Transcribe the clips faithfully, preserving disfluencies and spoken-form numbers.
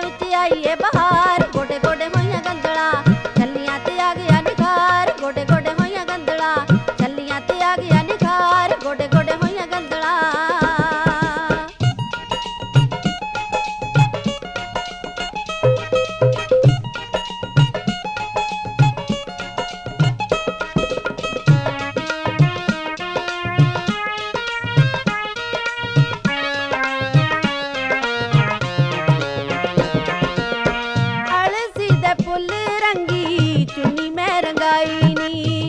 ਵਿੱਚ ਆਈ ਏ ਬਹਾਰ, ਗੋਡੇ ਗੋਡੇ ਹੋਈਆਂ ਗੰਦਲਾਂ ਛੱਲੀਆਂ ਤੇ ਆ ਗਿਆ ਨਿਖਾਰ, ਗੋਡੇ ਗੋਡੇ ਹੋਈਆਂ ਗੰਦਲਾਂ ਛੱਲੀਆਂ ਤੇ ਆ ਗਿਆ ਨਿਖਾਰ, ਗੋਡੇ ਗੋਡੇ ਹੋਈਆਂ ਗੰਦਲਾਂ। ਅਲਸੀ ਦੇ ਫੁੱਲ ਰੰਗੀ ਚੁੰਨੀ ਮੈਂ ਰੰਗਾਈ ਨੀ,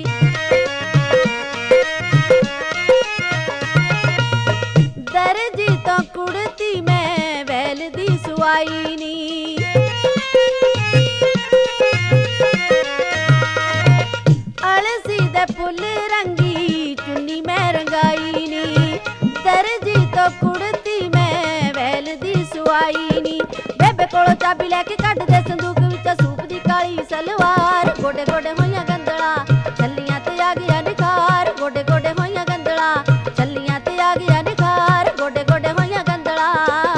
ਦਰਜੀ ਤੋਂ ਕੁੜਤੀ ਮੈਂ ਵੈਲ ਦੀ ਸੁਆਈ ਨੀ। ਅਲਸੀ ਦੇ ਫੁੱਲ ਰੰਗੀ ਚੁੰਨੀ ਮੈਂ ਰੰਗਾਈ ਨੀ, ਦਰਜੀ ਤੋਂ ਕੁੜਤੀ ਮੈਂ ਵੈਲ ਦੀ ਸੁਆਈ ਨੀ। ਬੇਬੇ ਕੋਲੋਂ ਚਾਬੀ ਲੈ ਕੇ ਕੱਢ ਦੇ ਸੰਦੂਕ ਵਿੱਚੋਂ ਸੂਪ ਦੀ ਕਾਲੀ ਸਲਵਾਰ, ਗੋਡੇ ਗੋਡੇ ਹੋਈਆਂ ਗੰਦਲਾਂ ਛੱਲੀਆਂ ਤੇ ਆ ਗਿਆ ਨਿਖਾਰ, ਗੋਡੇ ਗੋਡੇ ਹੋਈਆਂ ਗੰਦਲਾਂ ਛੱਲੀਆਂ ਤੇ ਆ ਗਿਆ ਨਿਖਾਰ, ਗੋਡੇ ਗੋਡੇ ਹੋਈਆਂ ਗੰਦਲਾਂ।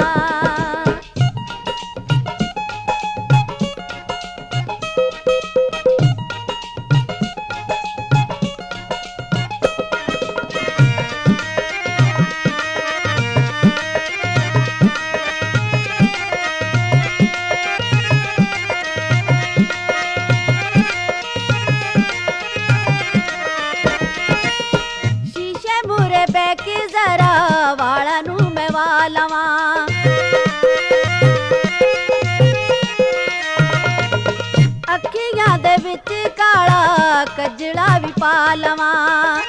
ਸ਼ੀਸ਼ੇ ਮੂਰੇ ਬਹਿ ਕੇ ਜ਼ਰਾ ਵਾਲਾਂ ਨੂੰ ਮੈਂ ਵਾ ਲਵਾਂ, ਅੱਖੀਆਂ ਦੇ ਵਿੱਚ ਕਾਲਾ ਕਜਲਾ ਵੀ ਪਾ ਲਵਾਂ।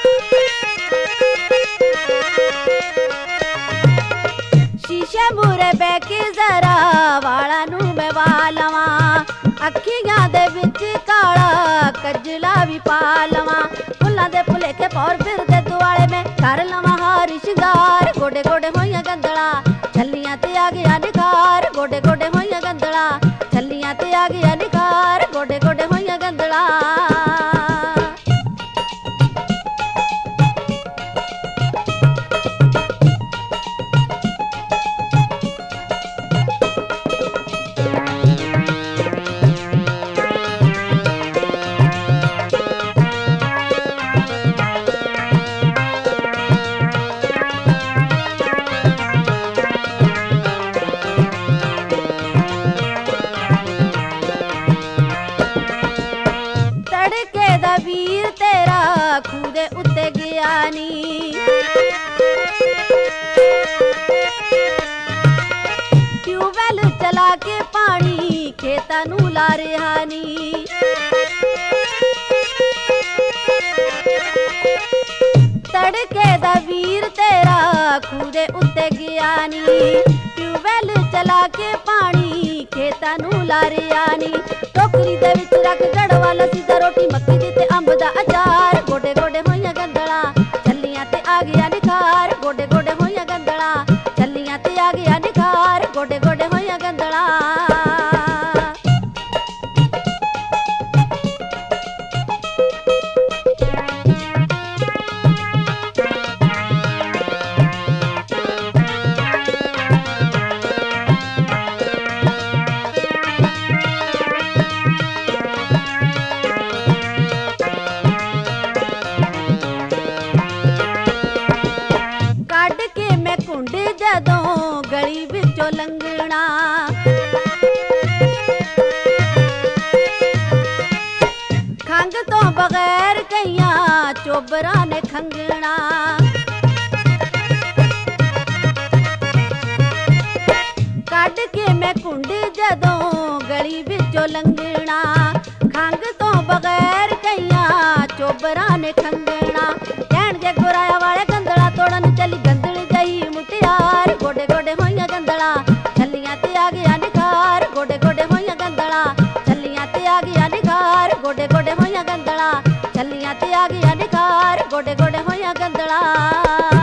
ਸ਼ੀਸ਼ੇ ਮੂਰੇ ਬਹਿ ਕੇ ਜ਼ਰਾ ਵਾਲਾਂ ਨੂੰ ਮੈਂ ਵਾ ਲਵਾਂ, ਅੱਖੀਆਂ ਦੇ ਵਿੱਚ ਕਾਲਾ ਕਜਲਾ ਵੀ ਪਾ ਲਵਾਂ। ਫੁੱਲਾਂ ਦੇ ਭੁਲੇਖੇ ਪੌਰ ਫਿਰਦੇ ਦੁਆਲੇ ਮੈਂ ਕਰ ਲਵਾਂ ਹਾਰ ਸ਼ਿੰਗਾਰ, ਗੋਡੇ ਗੋਡੇ ਹੋਈਆਂ ਗੰਦਲਾਂ ਛੱਲੀਆਂ ਤੇ ਆ ਗਿਆ ਨਿਖਾਰ, ਗੋਡੇ ਗੋਡੇ ਹੋਈਆਂ ਗੰਦਲਾਂ ਛੱਲੀਆਂ ਤੇ ਆ ਗਿਆ ਨਿਖਾਰ, ਗੋਡੇ ਗੋਡੇ ਹੋਈਆਂ ਗੰਦਲਾਂ। ਤੜਕੇ ਦਾ ਵੀਰ ਤੇਰਾ ਖੂਹ ਦੇ ਉੱਤੇ ਗਿਆ ਨੀ, ਟਿਊਬਵੈਲ ਚਲਾ ਕੇ ਪਾਣੀ ਖੇਤਾਂ ਨੂੰ ਲਾ ਰਿਹਾ ਨੀ। ਤੜਕੇ ਦਾ ਵੀਰ ਤੇਰਾ ਖੂਹ ਦੇ ਉੱਤੇ ਗਿਆ ਨੀ, ਟਿਊਬਵੈਲ ਚਲਾ ਕੇ ਪਾਣੀ ਖੇਤਾਂ ਨੂੰ ਲਾ ਰਿਹਾ ਨੀ। ਟੋਕਰੀ ਦੇ ਵਿੱਚ ਰੱਖ ਗੜਵਾ ਲੱਸੀ ਦਾ ਰੋਟੀ ਮੱਕੀ ਦੀ ਤੇ ਅੰਬ ਦਾ ਅਚਾਰ, ਗੋਡੇ ਗੋਡੇ ਹੋਈਆਂ ਗੰਦਲਾਂ ਛੱਲੀਆਂ ਤੇ ਆ ਗਿਆ ਨਿਖਾਰ, ਗੋਡੇ ਗੋਡੇ ਹੋਈਆਂ ਗੰਦਲਾਂ ਛੱਲੀਆਂ ਤੇ ਆ ਗਿਆ ਨਿਖਾਰ, ਗੋਡੇ ਗੋਡੇ ਹੋਈਆਂ ਗੰਦਲਾਂ। ਕੱਢ ਕੇ ਮੈਂ ਕੁੰਡ ਜਦੋਂ ਗਲੀ ਵਿੱਚੋਂ ਲੰਘਣਾ, ਖੰਘ ਤੋਂ ਬਗੈਰ ਕਈਆਂ ਚੋਬਰਾਂ ਨੇ ਖੰਘਣਾ। ਕੱਢ ਕੇ ਮੈਂ ਕੁੰਡ ਜਦੋਂ ਗਲੀ ਵਿੱਚੋਂ ਲੰਘਣਾ, ਖੰਘ ਤੋਂ ਬਗੈਰ ਕਈਆਂ ਚੋਬਰਾਂ ਨੇ ਖੰਘਣਾ। ਕਹਿਣਗੇ ਗੁਰਾਇਆ ਵਾਲੇ ਗੰਦਲਾਂ ਤੋੜਨ ਚੱਲੀ ਗੰਦਲ ਜਹੀ ਮੁਟਿਆਰ, ਗੋਡੇ ਗੋਡੇ ਹੋਈਆਂ ਗੰਦਲਾਂ ਛੱਲੀਆਂ ਤੇ ਆ ਗਿਆ ਨਿਖਾਰ, ਗੋਡੇ ਗੋਡੇ ਹੋਈਆਂ ਗੰਦਲਾਂ ਛੱਲੀਆਂ ਤੇ ਆ ਗਿਆ ਨਿਖਾਰ, ਗੋਡੇ ਗੋਡੇ ਹੋਈਆਂ ਗੰਦਲਾਂ ਛੱਲੀਆਂ ਤੇ ਆ ਗਿਆ ਨਿਖਾਰ, ਗੋਡੇ ਗੋਡੇ ਹੋਈਆਂ ਗੰਦਲਾਂ।